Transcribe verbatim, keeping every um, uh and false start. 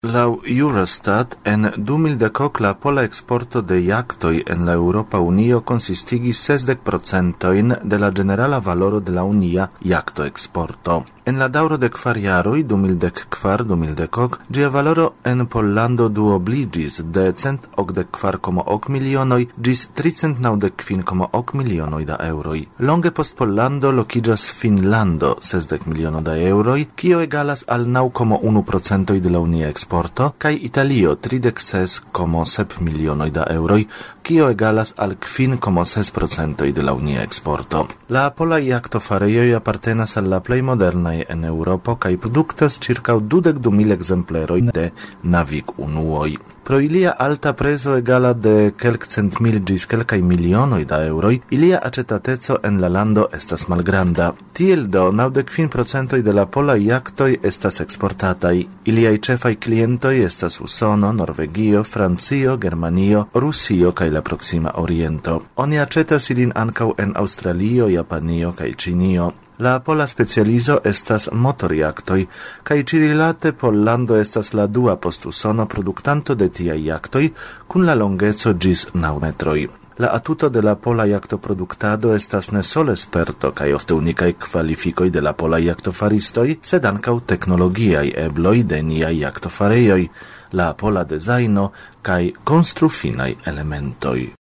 Lau Eurostat en du mil dekok la pola eksporto de jaktoj en la Eŭropa Unio konsistigis sesdek procentojn de la ĝenerala valoro de la unia jaktoeksporto. En la daŭro de kvar jaroj du mil dek kvar du mil dekok ĝia valoro en Pollando duobliĝis de cent okdek kvar koma ok milionoj ĝis tricent naŭdek kvin koma ok milionoj da eŭroj. Longe post Pollando lokiĝas Finnlando sesdek miliono da eŭroj, kio egalas al naŭ koma unu procentoj de la unia eksporto, kaj Italio tridek ses koma sep milionoj da eŭroj, kio egalas al kvin koma ses procentoj de la unia eksporto. La polaj jaktofarejoj apartenas al la plej modernaj en Eŭropo kaj produktas ĉirkaŭ dudek du mil ekzempleroj de navigunuoj. Pro ilia alta prezo egala de kelkcent mil ĝis kelkaj milionoj da eŭroj, ilia aĉetateco en la lando estas malgranda. Tiel do naŭdek kvin procentoj de la polaj jaktoj estas eksportataj. Iliaj ĉefaj klientoj estas Usono, Norvegio, Francio, Germanio, Rusio kaj la Proksima Oriento. Oni aĉetas ilin ankaŭ en Aŭstralio, Japanio kaj Ĉinio. La pola specializo estas motorjaktoj, kaj ĉirilate Pollando estas la dua post Usono produktanto de tiaj jaktoj kun la longeco ĝis naŭ metroj. La atuto de la pola jaktoproduktado estas ne sole sperto kaj ofte unikaj kvalifikoj de la polaj jaktofaristoj, sed ankaŭ teknologiaj ebloj de niaj jaktofarejoj, la pola dezajno kaj konstrufinaj elementoj.